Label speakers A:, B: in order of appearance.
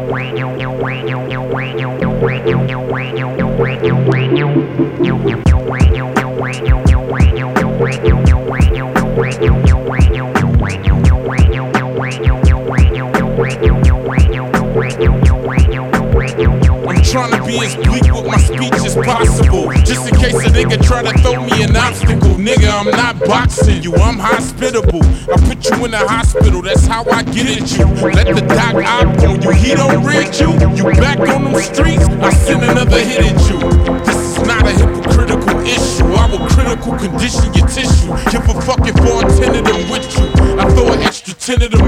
A: I'm trying to be as bleak with my speech as possible, just in case a nigga try to throw me an obstacle. Nigga, I'm not boxing you, I'm hospitable. I put you in the hospital, that's how I get at you. Let the doc op on you, he don't read you. You back on them streets, I send another hit at you. This is not a hypocritical issue, I will critical condition your tissue. Give a fuck if all 10 of them with you. I throw an extra 10 of them